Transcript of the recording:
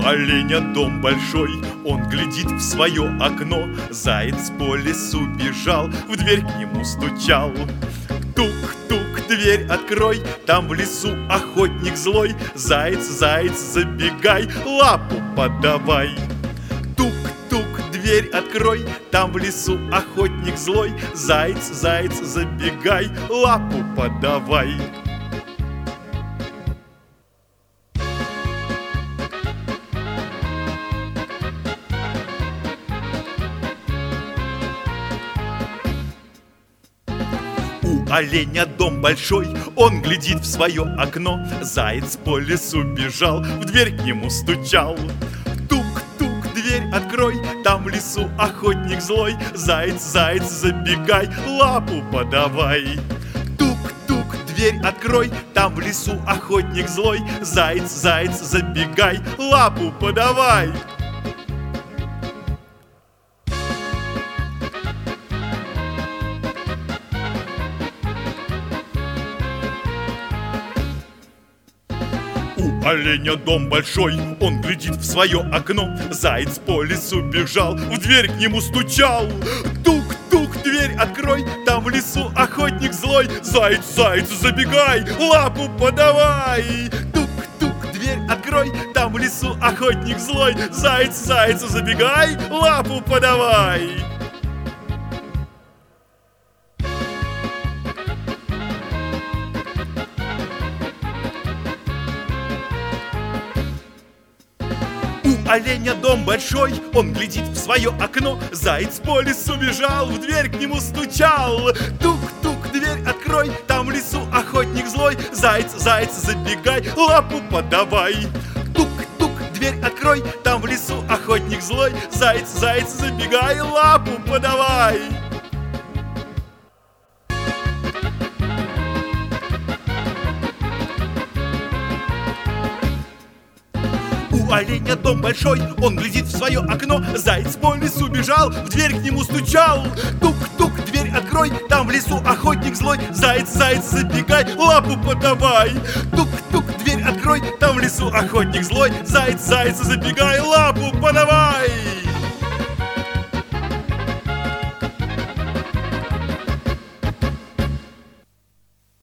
Оленя дом большой, он глядит в свое окно. Заяц по лесу бежал, в дверь к нему стучал. Тук-тук, дверь открой, там в лесу охотник злой. Заяц, заяц, забегай, лапу подавай. Тук-тук, дверь открой, там в лесу охотник злой. Заяц, заяц, забегай, лапу подавай. У оленя дом большой, он глядит в свое окно. Заяц по лесу бежал, в дверь к нему стучал. Тук-тук, дверь открой, там в лесу охотник злой. Заяц, заяц, забегай, лапу подавай. Тук-тук, дверь открой, там в лесу охотник злой. Заяц, заяц, забегай, лапу подавай. У оленя дом большой, он глядит в свое окно. Заяц по лесу бежал, в дверь к нему стучал. Тук-тук, дверь открой, там в лесу охотник злой. Заяц, заяц, забегай, лапу подавай. Тук-тук, дверь открой, там в лесу охотник злой. Заяц, заяц, забегай, лапу подавай. У оленя дом большой, он глядит в свое окно. Заяц по лесу бежал, в дверь к нему стучал. Тук-тук, дверь открой, там в лесу охотник злой. Заяц, заяц, забегай, лапу подавай. Тук-тук, дверь открой, там в лесу охотник злой. Заяц, заяц, забегай, лапу подавай. У оленя дом большой, он глядит в свое окно. Заяц по лесу бежал, в дверь к нему стучал. Тук-тук, дверь открой, там в лесу охотник злой. Заяц, заяц, забегай, лапу подавай. Тук-тук, дверь открой, там в лесу охотник злой. Заяц, заяц, забегай, лапу подавай.